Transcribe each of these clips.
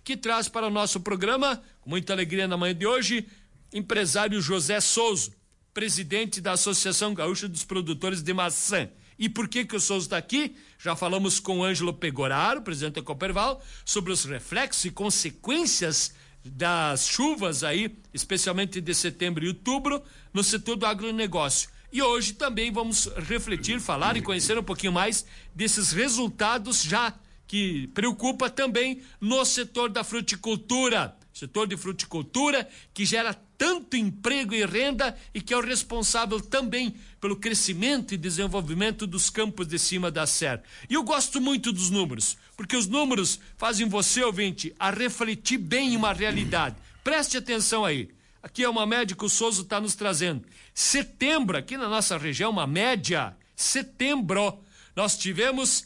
que traz para o nosso programa, com muita alegria na manhã de hoje, empresário José Souza, presidente da Associação Gaúcha dos Produtores de Maçã. E por que o Souza está aqui? Já falamos com o Ângelo Pegoraro, presidente da Cooperval, sobre os reflexos e consequências das chuvas aí, especialmente de setembro e outubro, no setor do agronegócio. E hoje também vamos refletir, falar e conhecer um pouquinho mais desses resultados já que preocupa também no setor da fruticultura. Setor de fruticultura que gera tanto emprego e renda e que é o responsável também pelo crescimento e desenvolvimento dos campos de cima da serra. E eu gosto muito dos números, porque os números fazem você, ouvinte, a refletir bem em uma realidade. Preste atenção aí. Aqui é uma média que o Souza está nos trazendo. Setembro, aqui na nossa região, uma média. Setembro, nós tivemos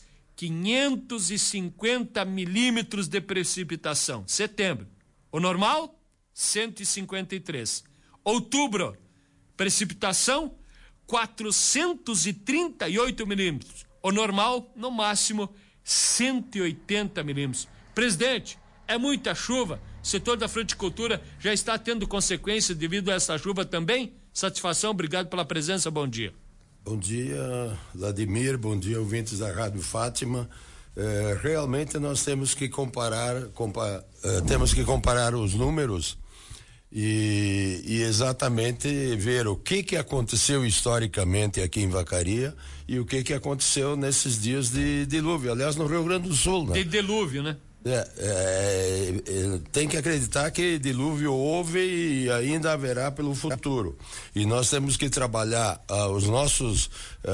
550 milímetros de precipitação. Setembro. O normal, 153. Outubro, precipitação, 438 milímetros. O normal, no máximo, 180 milímetros. Presidente, é muita chuva. O setor da fruticultura já está tendo consequências devido a essa chuva também? Satisfação, obrigado pela presença, bom dia. Bom dia, Vladimir, bom dia, ouvintes da Rádio Fátima. Realmente nós temos que comparar os números e exatamente ver o que aconteceu historicamente aqui em Vacaria e o que aconteceu nesses dias de dilúvio, aliás no Rio Grande do Sul, né? De dilúvio, né? Tem que acreditar que dilúvio houve e ainda haverá pelo futuro, e nós temos que trabalhar os nossos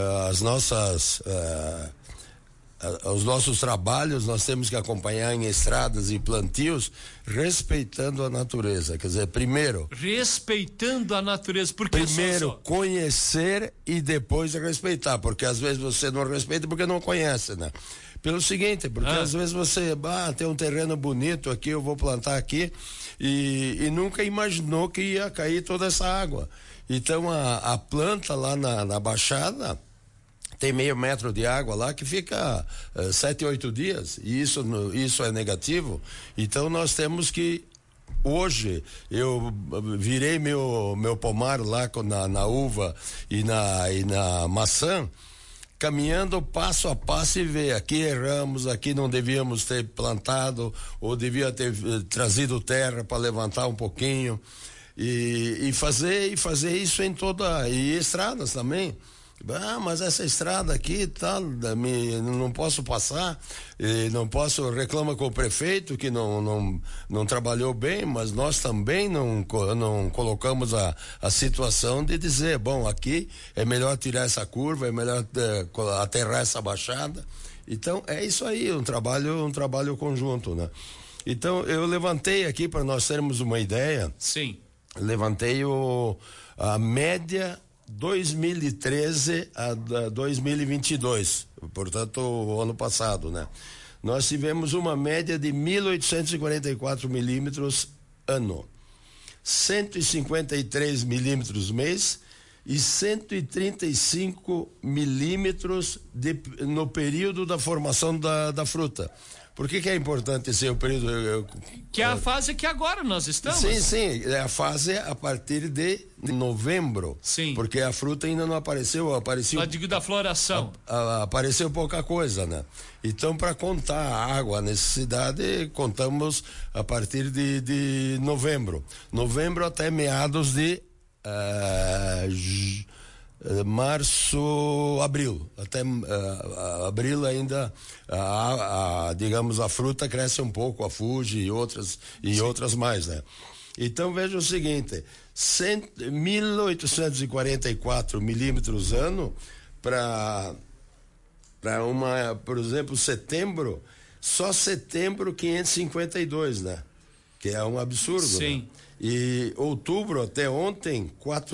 trabalhos, nós temos que acompanhar em estradas e plantios, respeitando a natureza. Quer dizer, primeiro respeitando a natureza, porque primeiro conhecer e depois respeitar, porque às vezes você não respeita porque não conhece, né? Pelo seguinte, porque às vezes você tem um terreno bonito aqui, eu vou plantar aqui e nunca imaginou que ia cair toda essa água. Então a planta lá na Baixada tem meio metro de água lá que fica 7, 8 dias, e isso é negativo. Então nós temos que, hoje eu virei meu pomar lá na uva e na maçã, caminhando passo a passo e ver, aqui erramos, aqui não devíamos ter plantado, ou devia ter trazido terra para levantar um pouquinho, e fazer isso em e estradas também. Mas essa estrada aqui não posso passar, não posso, reclama com o prefeito que não trabalhou bem, mas nós também não colocamos a situação de dizer, bom, aqui é melhor tirar essa curva, é melhor aterrar essa baixada. Então é isso aí, um trabalho conjunto, né? Então eu levantei aqui para nós termos uma ideia. Sim. Levantei a média 2013 a 2022, portanto o ano passado, né? Nós tivemos uma média de 1.844 milímetros ano, 153 milímetros mês e 135 milímetros no período da formação da fruta. Por que é importante ser o período? Que é a fase que agora nós estamos. Sim, é a fase a partir de novembro. Sim. Porque a fruta ainda não apareceu. Só digo da floração. Apareceu pouca coisa, né? Então, para contar a água, a necessidade, contamos a partir de novembro. Novembro até meados de março, abril, até abril ainda digamos, a fruta cresce um pouco, a Fuji e outras mais, né? Então veja o seguinte, 1.844 milímetros ano para por exemplo, setembro, só setembro 552, né? Que é um absurdo. Sim. Né? E outubro até ontem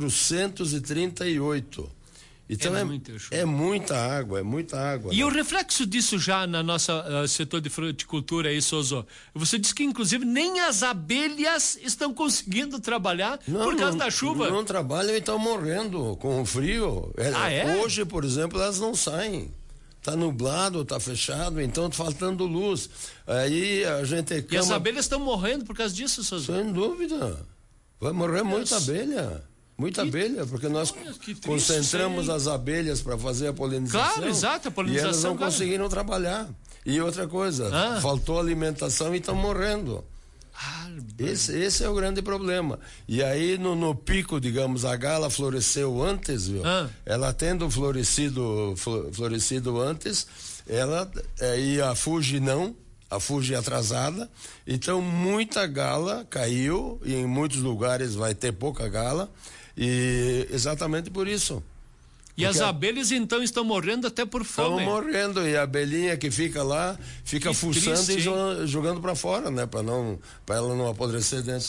438. Então é muita água. E né? o reflexo disso já na nossa setor de fruticultura aí, Souza, você disse que inclusive nem as abelhas estão conseguindo trabalhar por causa da chuva. Não trabalham e estão morrendo com o frio. Hoje, por exemplo, elas não saem. tá nublado, tá fechado, então tá faltando luz. Aí a gente E as abelhas estão morrendo por causa disso, Souza? Sem dúvida. Vai morrer muita abelha. Muita abelha, porque nós concentramos as abelhas para fazer a polinização. Claro, exato, a polinização. E elas não conseguiram trabalhar. E outra coisa, faltou alimentação e estão morrendo. Esse é o grande problema. E aí no pico, digamos, a gala floresceu antes, viu? Ela tendo florescido antes, ela e a Fuji não. A Fuji atrasada, então muita gala caiu e em muitos lugares vai ter pouca gala e exatamente por isso. E as abelhas então estão morrendo até por fome. Estão morrendo e a abelhinha que fica lá fica fuçando triste, e jogando para fora, né, para ela não apodrecer dentro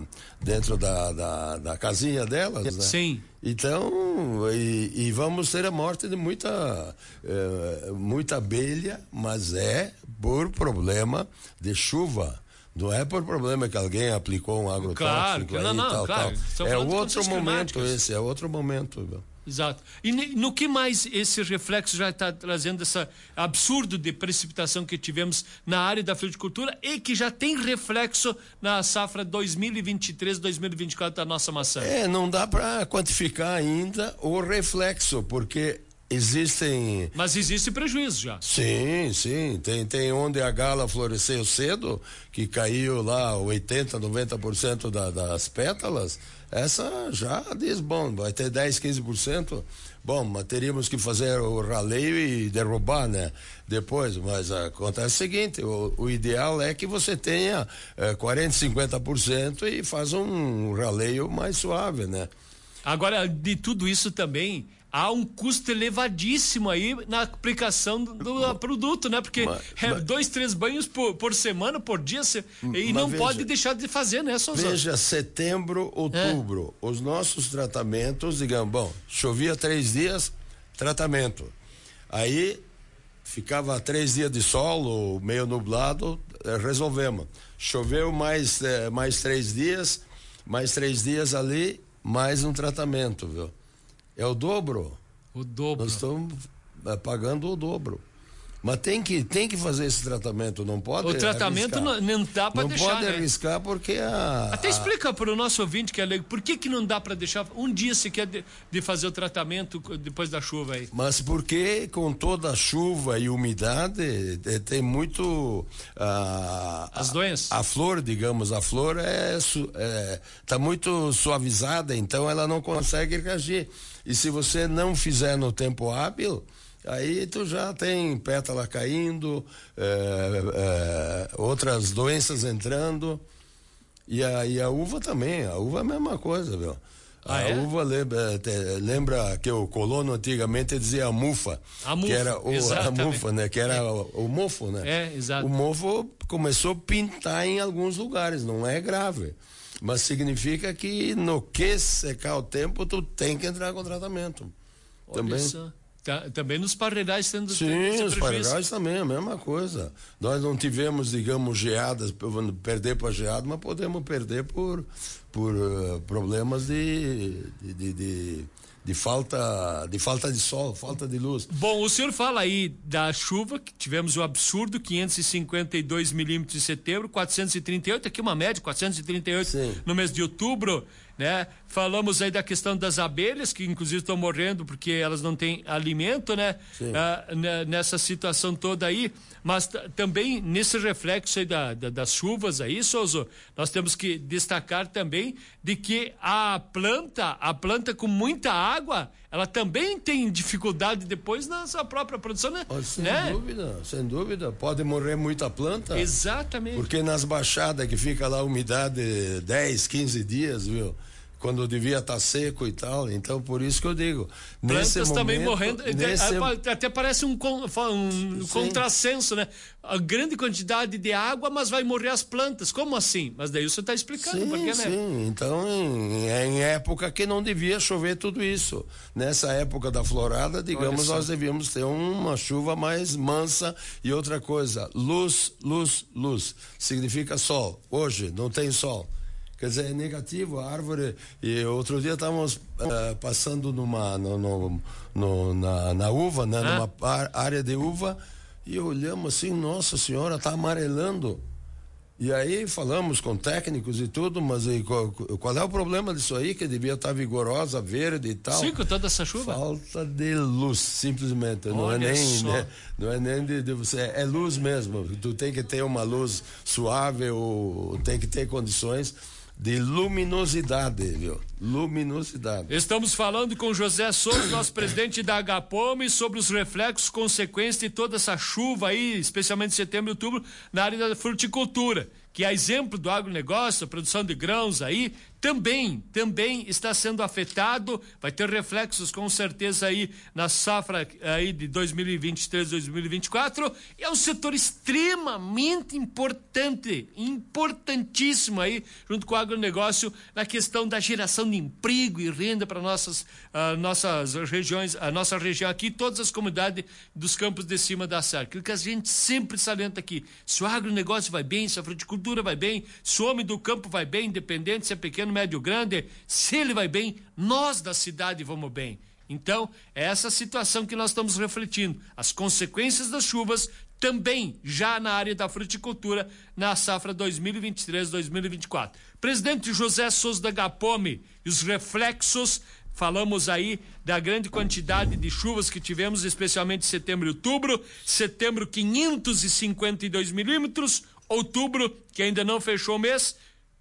da casinha delas, né? Sim. Então, e vamos ter a morte de muita abelha, mas é por problema de chuva. Não é por problema que alguém aplicou um agrotóxico. Claro, não, claro. É outro momento esse, é outro momento. Viu? Exato. E no que mais esse reflexo já está trazendo esse absurdo de precipitação que tivemos na área da fruticultura e que já tem reflexo na safra 2023-2024 da nossa maçã? Não dá para quantificar ainda o reflexo, porque existem... Mas existe prejuízo já. Sim. Tem onde a gala floresceu cedo, que caiu lá 80%, 90% das pétalas. Essa já diz, bom, vai ter 10%, 15%. Bom, mas teríamos que fazer o raleio e derrubar, né? Depois, mas acontece o seguinte, o ideal é que você tenha 40%, 50% e faz um raleio mais suave, né? Agora, de tudo isso também... há um custo elevadíssimo aí na aplicação do produto, né? Porque 2, 3 banhos por semana, por dia, e não pode deixar de fazer, né, Souza? Veja, setembro, outubro, os nossos tratamentos, digamos, bom, chovia 3 dias, tratamento. Aí ficava 3 dias de sol, ou meio nublado, resolvemos. Choveu mais 3 dias, mais 3 dias ali, mais um tratamento, viu? É o dobro. O dobro. Nós estamos pagando o dobro. Mas tem que fazer esse tratamento, não pode arriscar. O tratamento não dá para deixar, não pode arriscar porque Até explica para o nosso ouvinte que é leigo, por que não dá para deixar um dia sequer de fazer o tratamento depois da chuva aí? Mas porque com toda a chuva e umidade tem muito... as doenças? A flor, digamos, tá muito suavizada, então ela não consegue reagir. E se você não fizer no tempo hábil... aí tu já tem pétala caindo, outras doenças entrando, e a uva também, a uva é a mesma coisa, viu? Uva lembra que o colono antigamente dizia a mufa, que era a mufa, né? Que era o mofo, né? Exato. O mofo começou a pintar em alguns lugares, não é grave, mas significa que no que secar o tempo tu tem que entrar com tratamento. Também nos parreirais tendo Sim, os parreirais também, a mesma coisa. Nós não tivemos, digamos, geadas, perder para geada, mas podemos perder por problemas de falta de sol, falta de luz. Bom, o senhor fala aí da chuva, que tivemos o absurdo, 552 milímetros em setembro, 438, aqui uma média, 438 Sim. no mês de outubro, né? Falamos aí da questão das abelhas, que inclusive estão morrendo porque elas não têm alimento, né? Nessa situação toda aí, mas também nesse reflexo aí das chuvas aí, Souza, nós temos que destacar também de que a planta com muita água, ela também tem dificuldade depois na sua própria produção, né? Sem dúvida, pode morrer muita planta. Exatamente. Porque nas baixadas que fica lá a umidade 10, 15 dias, viu? Quando devia estar seco e tal, então por isso que eu digo. Plantas também morrendo, até parece um contrassenso, né? A grande quantidade de água, mas vai morrer as plantas, como assim? Mas daí você está explicando por quê, né? Sim, então em época que não devia chover tudo isso. Nessa época da florada, digamos, nós devíamos ter uma chuva mais mansa e outra coisa, luz, significa sol. Hoje não tem sol. Quer dizer, é negativo a árvore. E outro dia estávamos passando na uva, né? Numa área de uva, e olhamos assim, nossa senhora, está amarelando. E aí falamos com técnicos e tudo, mas qual é o problema disso aí? Que devia estar vigorosa, verde e tal. Sim, com toda essa chuva. Falta de luz, simplesmente. Não é nem de você, é luz mesmo. Tu tem que ter uma luz suave, ou tem que ter condições de luminosidade, viu? Luminosidade. Estamos falando com José Souza, nosso presidente da Agapome, sobre os reflexos, consequências de toda essa chuva aí, especialmente em setembro e outubro, na área da fruticultura, que é exemplo do agronegócio, a produção de grãos aí, também está sendo afetado, vai ter reflexos com certeza aí na safra aí de 2023, 2024, e é um setor extremamente importantíssimo aí, junto com o agronegócio, na questão da geração de emprego e renda para nossas regiões, a nossa região aqui, todas as comunidades dos campos de cima da serra. Aquilo que a gente sempre salienta aqui, se o agronegócio vai bem, se a fruticultura vai bem, se o homem do campo vai bem, independente se é pequeno, médio, grande, se ele vai bem, nós da cidade vamos bem. Então, é essa situação que nós estamos refletindo. As consequências das chuvas também já na área da fruticultura na safra 2023-2024. Presidente José Souza da Agapome, e os reflexos, falamos aí da grande quantidade de chuvas que tivemos, especialmente em setembro e outubro. Setembro, 552 milímetros, outubro, que ainda não fechou o mês,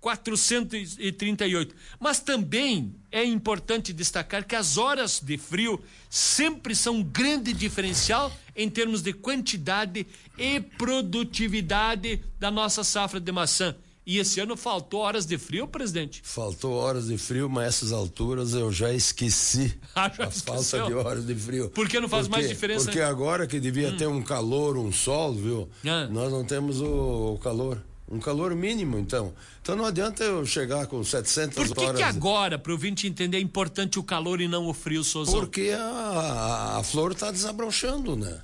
438. Mas também é importante destacar que as horas de frio sempre são um grande diferencial em termos de quantidade e produtividade da nossa safra de maçã. E esse ano faltou horas de frio, presidente? Faltou horas de frio, mas essas alturas eu já esqueci a falta de horas de frio. Por que não faz mais diferença? Porque agora que devia ter um calor, um sol, viu? Nós não temos o calor. Um calor mínimo, então. Então não adianta eu chegar com 700 horas... Por que agora, para o ouvinte entender, é importante o calor e não o frio, Souzão? Porque a flor está desabrochando, né?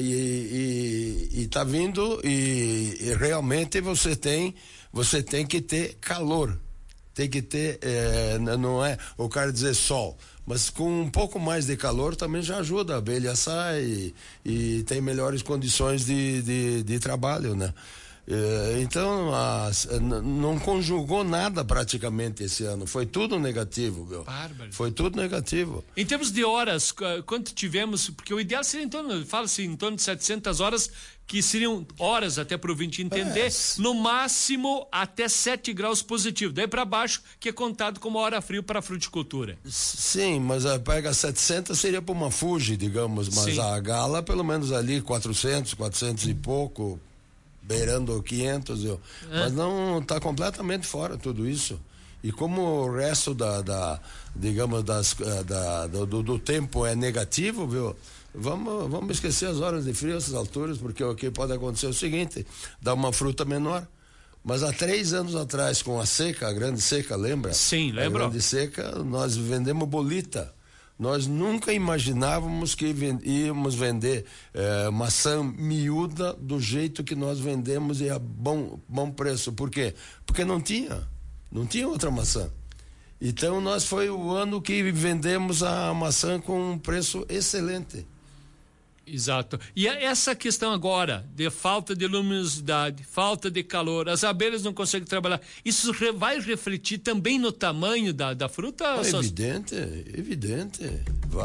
E tá vindo e realmente você tem que ter calor. Tem que ter, não é o cara dizer sol, mas com um pouco mais de calor também já ajuda, a abelha sai e tem melhores condições de trabalho, né? Então, não conjugou nada praticamente esse ano. Foi tudo negativo, meu. Bárbaro. Foi tudo negativo. Em termos de horas, quanto tivemos? Porque o ideal seria fala-se em torno de 700 horas, que seriam horas até para o ouvinte entender, no máximo até 7 graus positivo. Daí para baixo, que é contado como hora frio para a fruticultura. Sim, mas pega 700 seria para uma Fuji, digamos, mas sim, a Gala pelo menos ali 400 e pouco, beirando 500, mas não está completamente fora tudo isso. E como o resto digamos, do tempo é negativo, viu? Vamos esquecer as horas de frio, essas alturas, porque o que pode acontecer é o seguinte: dá uma fruta menor. Mas há 3 anos atrás, com a seca, a grande seca, lembra? Sim, lembro. A grande seca, nós vendemos bolita. Nós nunca imaginávamos que íamos vender maçã miúda do jeito que nós vendemos e a bom preço. Por quê? Porque não tinha outra maçã. Então foi o ano que vendemos a maçã com um preço excelente. Exato. E essa questão agora de falta de luminosidade, falta de calor, as abelhas não conseguem trabalhar, isso vai refletir também no tamanho da fruta? Evidente.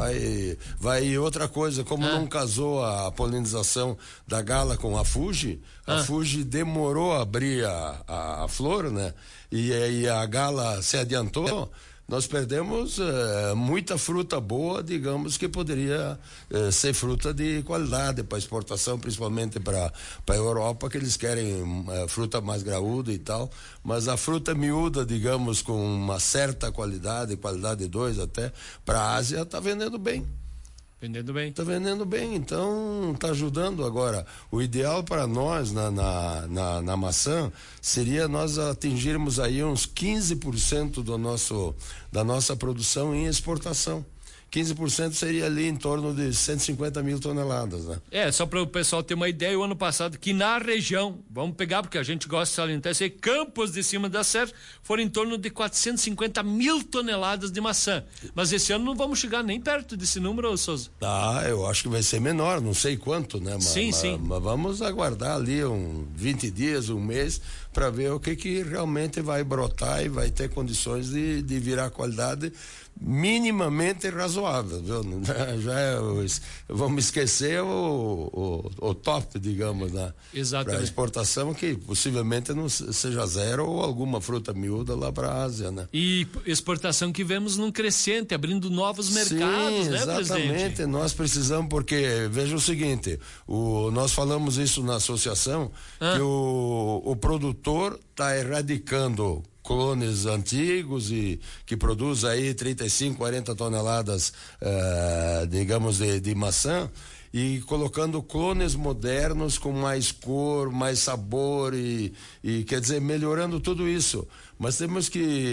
Vai outra coisa, como não casou a polinização da Gala com a Fuji, a Fuji demorou a abrir a flor, né? E a Gala se adiantou. Nós perdemos muita fruta boa, digamos, que poderia ser fruta de qualidade para exportação, principalmente para a Europa, que eles querem fruta mais graúda e tal. Mas a fruta miúda, digamos, com uma certa qualidade 2 até, para a Ásia, está vendendo bem. Está vendendo bem, então está ajudando. Agora, o ideal para nós na maçã seria nós atingirmos aí uns 15% da nossa produção em exportação, 15% seria ali em torno de 150 mil toneladas, né? Só para o pessoal ter uma ideia, o ano passado, que na região, vamos pegar, porque a gente gosta de salientar isso aí, Campos de Cima da Serra, foram em torno de 450 mil toneladas de maçã. Mas esse ano não vamos chegar nem perto desse número, Souza. Eu acho que vai ser menor, não sei quanto, né? Sim. Mas vamos aguardar ali 20 dias, um mês, para ver o que realmente vai brotar e vai ter condições de virar qualidade minimamente razoável, viu? Já vamos esquecer o top, digamos, né? Exatamente. Para exportação, que possivelmente não seja zero ou alguma fruta miúda lá para a Ásia, né? E exportação que vemos num crescente, abrindo novos mercados, né, exatamente. presidente? Nós precisamos, porque veja o seguinte, nós falamos isso na associação, que o produtor está erradicando clones antigos e que produz aí 35, 40 toneladas, digamos, de maçã, e colocando clones modernos com mais cor, mais sabor e quer dizer, melhorando tudo isso. Mas temos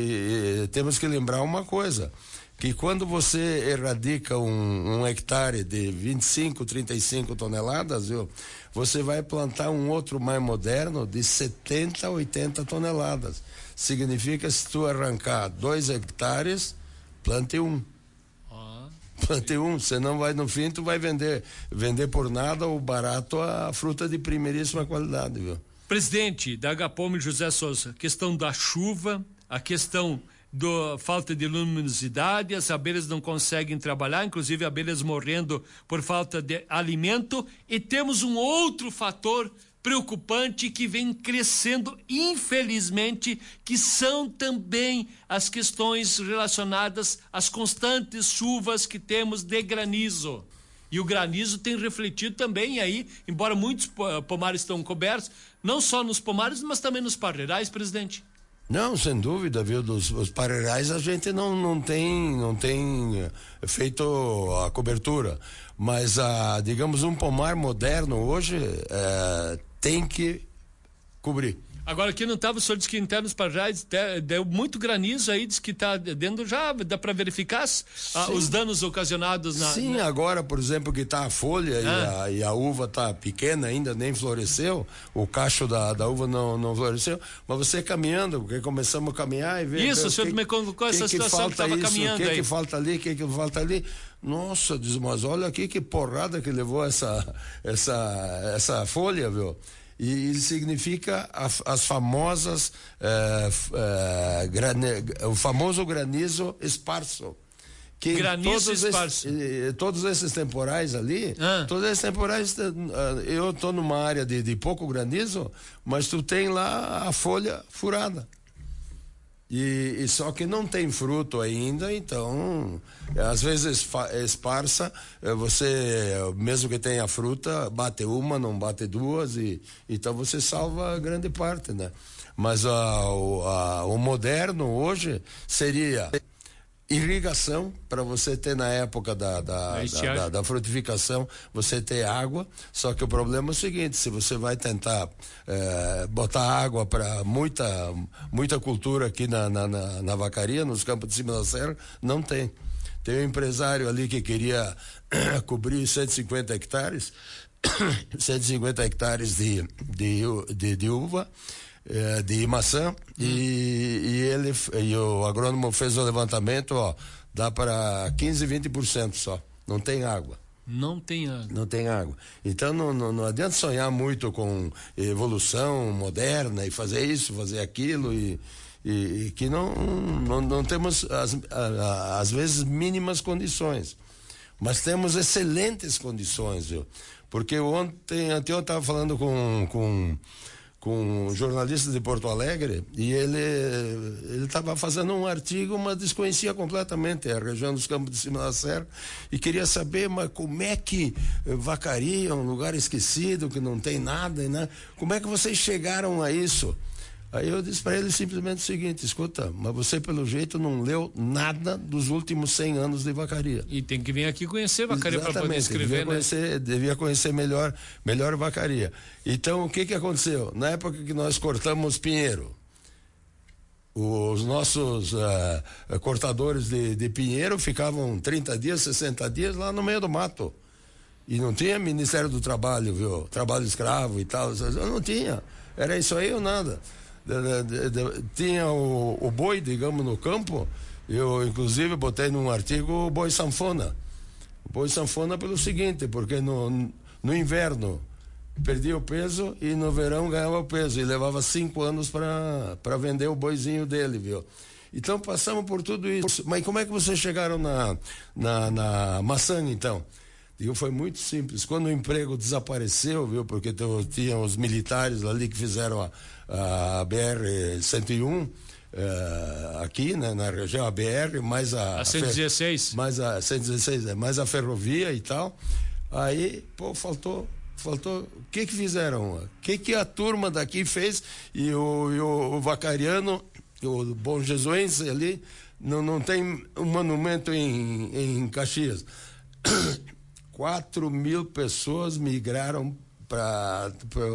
que lembrar uma coisa, que quando você erradica um hectare de 25, 35 toneladas, você vai plantar um outro mais moderno de 70, 80 toneladas. Significa, se tu arrancar 2 hectares, plante um. Plante um, senão vai no fim, tu vai vender por nada ou barato a fruta de primeiríssima qualidade, viu? Presidente da Agapome, José Souza, questão da chuva, a questão da falta de luminosidade, as abelhas não conseguem trabalhar, inclusive abelhas morrendo por falta de alimento, e temos um outro fator preocupante que vem crescendo, infelizmente, que são também as questões relacionadas às constantes chuvas que temos de granizo. E o granizo tem refletido também aí, embora muitos pomares estão cobertos, não só nos pomares, mas também nos parreirais, presidente. Não, sem dúvida, viu? Os parreirais a gente não tem feito a cobertura, mas digamos, um pomar moderno hoje tem que cobrir. Agora, aqui não estava, o senhor disse que internos nos parreirais deu muito granizo aí, diz que está dentro já, dá para verificar os danos ocasionados Sim, agora, por exemplo, que está a folha e a uva está pequena ainda, nem floresceu, o cacho da uva não floresceu, mas você caminhando, porque começamos a caminhar e ver... Isso, o senhor me colocou essa situação que estava caminhando aí. O que falta ali, o que falta ali... Nossa, diz, mas olha aqui que porrada que levou essa folha, viu? E significa as famosas o famoso granizo esparso, que todos esses temporais ali, eu estou numa área de pouco granizo, mas tu tem lá a folha furada. E só que não tem fruto ainda, então às vezes esparsa, você mesmo que tenha fruta, bate uma, não bate duas, e então você salva grande parte, né? Mas o moderno hoje seria irrigação, para você ter na época da frutificação, você ter água, só que o problema é o seguinte, se você vai tentar botar água para muita cultura aqui na vacaria, nos campos de cima da serra, não tem. Tem um empresário ali que queria cobrir 150 hectares, 150 hectares de uva, de maçã, e o agrônomo fez o levantamento, dá para 15, 20% só, não tem água. Não tem água. Não tem água. Então não adianta sonhar muito com evolução moderna e fazer isso, fazer aquilo, e que não temos às vezes mínimas condições, mas temos excelentes condições, viu? Porque ontem eu estava falando com um jornalista de Porto Alegre, e ele estava fazendo um artigo, mas desconhecia completamente a região dos Campos de Cima da Serra, e queria saber, mas como é que Vacaria, um lugar esquecido, que não tem nada, né? Como é que vocês chegaram a isso? Aí eu disse para ele simplesmente o seguinte: escuta, mas você pelo jeito não leu nada dos últimos 100 anos de Vacaria. E tem que vir aqui conhecer Vacaria para poder escrever, devia conhecer melhor Vacaria. Então o que aconteceu? Na época que nós cortamos pinheiro, Os nossos cortadores de pinheiro ficavam 30 dias, 60 dias lá no meio do mato. E não tinha Ministério do Trabalho, viu? Trabalho escravo e tal. Não tinha. Era isso aí ou nada. Tinha o boi, digamos, no campo. Eu, inclusive, botei num artigo o boi sanfona. O boi sanfona pelo seguinte, porque no inverno perdia o peso e no verão ganhava o peso. E levava 5 anos para vender o boizinho dele, viu? Então passamos por tudo isso. Mas como é que vocês chegaram na maçã, então? Digo, foi muito simples. Quando o emprego desapareceu, viu? Porque tinha os militares ali que fizeram a BR-101, aqui, né, na região, a BR, mais a 116. Mais a 116, mais a ferrovia e tal. Aí, pô, faltou. O que fizeram? O que a turma daqui fez? E o Vacariano, o Bom Jesuense ali, não tem um monumento em Caxias. 4.000 pessoas migraram para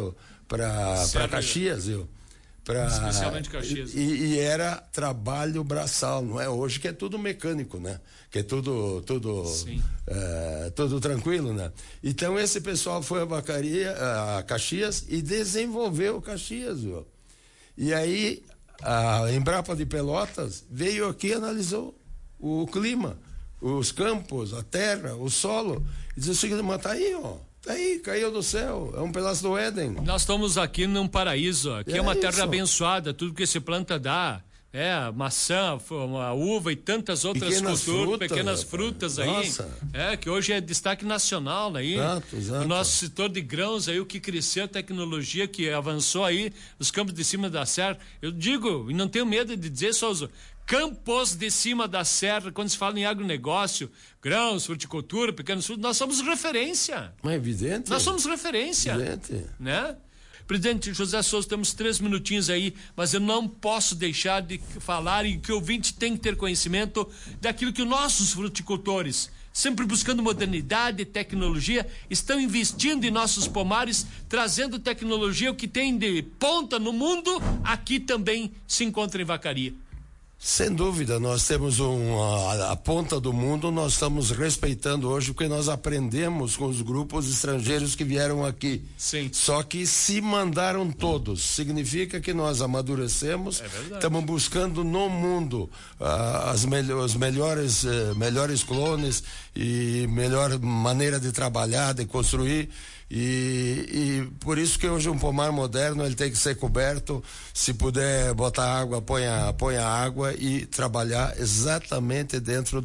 Caxias, viu? Especialmente Caxias. E era trabalho braçal, não é hoje que é tudo mecânico, né? Que é tudo tranquilo, né? Então esse pessoal foi a Caxias e desenvolveu Caxias, viu? E aí a Embrapa de Pelotas veio aqui e analisou o clima, os campos, a terra, o solo, e disse o seguinte, mas tá aí, ó. Tá aí, caiu do céu, é um pedaço do Éden. Nós estamos aqui num paraíso, aqui é uma terra abençoada, tudo que esse planta dá, maçã, a uva e tantas outras culturas, pequenas frutas aí, nossa. Que hoje é destaque nacional aí. Exato. O nosso setor de grãos aí, o que cresceu, a tecnologia que avançou aí, os campos de cima da serra, eu digo, e não tenho medo de dizer, Souza, campos de cima da serra, quando se fala em agronegócio, grãos, fruticultura, pequenos frutos, nós somos referência. Mas é evidente. Nós somos referência. Evidente. Né? Presidente José Souza, temos 3 minutinhos aí, mas eu não posso deixar de falar e que o ouvinte tem que ter conhecimento daquilo que os nossos fruticultores, sempre buscando modernidade e tecnologia, estão investindo em nossos pomares, trazendo tecnologia, o que tem de ponta no mundo, aqui também se encontra em Vacaria. Sem dúvida, nós temos a ponta do mundo, nós estamos respeitando hoje porque nós aprendemos com os grupos estrangeiros que vieram aqui. Sim. Só que se mandaram todos, significa que nós amadurecemos, estamos buscando no mundo os melhores clones e melhor maneira de trabalhar, de construir. E por isso que hoje um pomar moderno ele tem que ser coberto, se puder botar água, põe a água e trabalhar exatamente dentro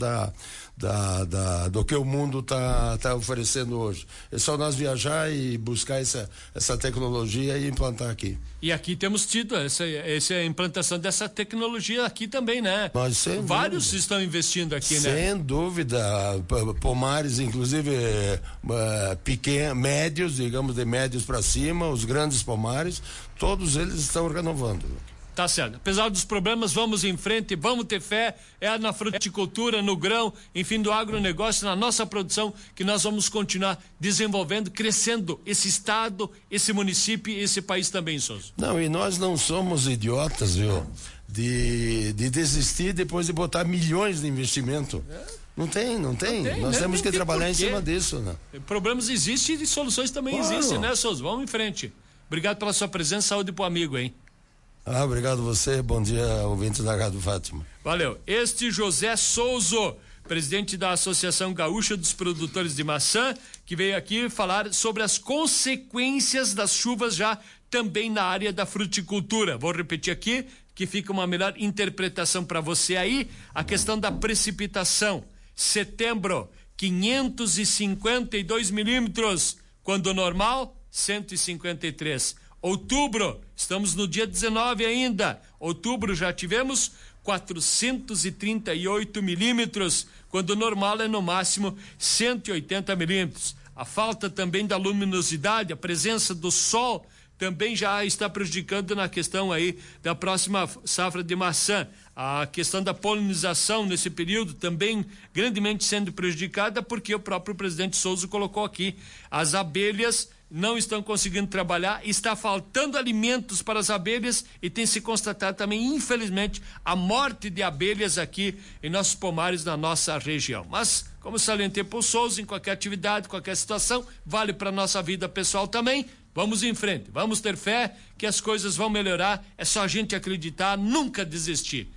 do que o mundo tá oferecendo hoje. É só nós viajar e buscar essa tecnologia e implantar aqui. E aqui temos tido essa implantação dessa tecnologia aqui também, né? Vários estão investindo aqui, né? Sem dúvida, pomares, inclusive pequenos, médios, digamos de médios para cima, os grandes pomares, todos eles estão renovando. Tá certo. Apesar dos problemas, vamos em frente, vamos ter fé, na fruticultura, no grão, enfim, do agronegócio, na nossa produção, que nós vamos continuar desenvolvendo, crescendo esse estado, esse município e esse país também, Souza. Não, e nós não somos idiotas, viu? De desistir depois de botar milhões de investimento. Não tem. Nós temos que trabalhar em cima disso, né? Problemas existem e soluções também existem, né, Souza? Vamos em frente. Obrigado pela sua presença, saúde pro amigo, hein? Obrigado você, bom dia, ouvintes da Rádio Fátima. Valeu. Este José Souza, presidente da Associação Gaúcha dos Produtores de Maçã, que veio aqui falar sobre as consequências das chuvas já também na área da fruticultura. Vou repetir aqui, que fica uma melhor interpretação para você aí, a questão da precipitação. Setembro, 552 milímetros, quando normal, 153. Outubro, estamos no dia 19 ainda. Outubro já tivemos 438 milímetros, quando normal é no máximo 180 milímetros. A falta também da luminosidade, a presença do sol também já está prejudicando na questão aí da próxima safra de maçã. A questão da polinização nesse período também grandemente sendo prejudicada, porque o próprio presidente Souza colocou aqui as abelhas não estão conseguindo trabalhar, está faltando alimentos para as abelhas e tem se constatado também, infelizmente, a morte de abelhas aqui em nossos pomares, na nossa região. Mas, como salientei para o Souza, em qualquer atividade, qualquer situação, vale para nossa vida pessoal também. Vamos em frente, vamos ter fé que as coisas vão melhorar, é só a gente acreditar, nunca desistir.